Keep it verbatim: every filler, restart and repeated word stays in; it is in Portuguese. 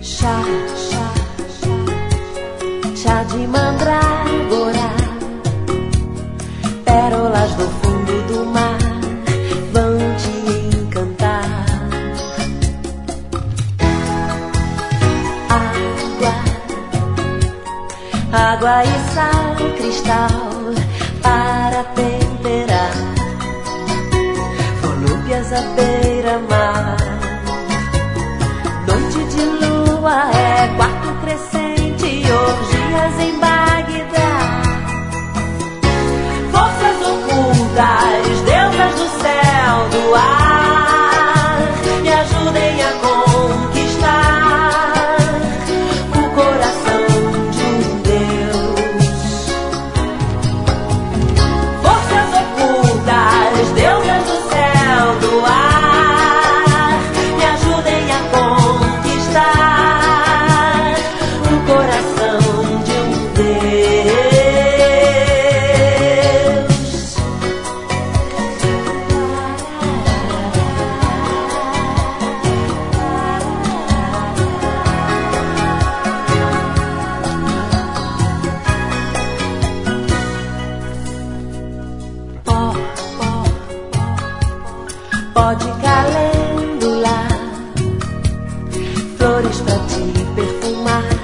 Chá, chá, chá, chá de mandragora, pérolas do fundo do mar vão te encantar. Água, água e sal, cristal para temperar. Volúpias à beira-mar. Noite de lua é quarto crescente, orgias em Bagdá. Forças ocultas, deusas do céu, do ar, me ajudem a conquistar o coração de um Deus. Forças ocultas, deusas do céu, do ar, me ajudem a conquistar o coração de um Deus. Pó, pó, pó de calêndula, flores pra te perfumar.